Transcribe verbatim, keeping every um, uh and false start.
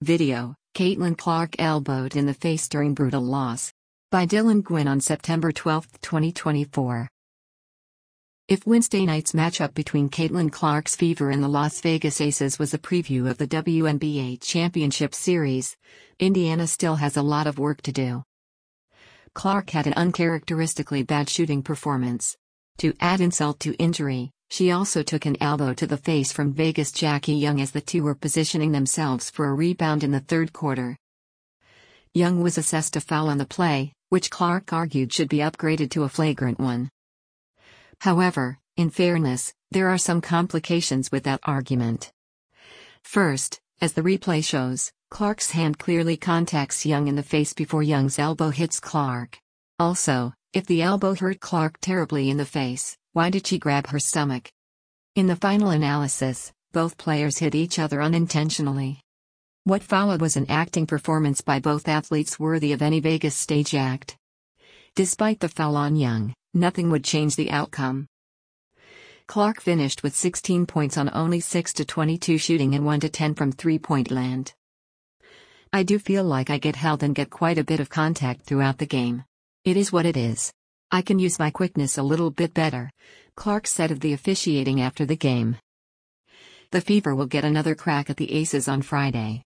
Video, Caitlin Clark elbowed in the face during brutal loss. By Dylan Gwynn on September twelfth, twenty twenty-four. If Wednesday night's matchup between Caitlin Clark's Fever and the Las Vegas Aces was a preview of the W N B A Championship Series, Indiana still has a lot of work to do. Clark had an uncharacteristically bad shooting performance. To add insult to injury, she also took an elbow to the face from Vegas' Jackie Young as the two were positioning themselves for a rebound in the third quarter. Young was assessed a foul on the play, which Clark argued should be upgraded to a flagrant one. However, in fairness, there are some complications with that argument. First, as the replay shows, Clark's hand clearly contacts Young in the face before Young's elbow hits Clark. Also, if the elbow hurt Clark terribly in the face, why did she grab her stomach? In the final analysis, both players hit each other unintentionally. What followed was an acting performance by both athletes worthy of any Vegas stage act. Despite the foul on Young, nothing would change the outcome. Clark finished with sixteen points on only six to twenty-two shooting and one to ten from three-point land. I do feel like I get held and get quite a bit of contact throughout the game. It is what it is. I can use my quickness a little bit better, Clark said of the officiating after the game. The Fever will get another crack at the Aces on Friday.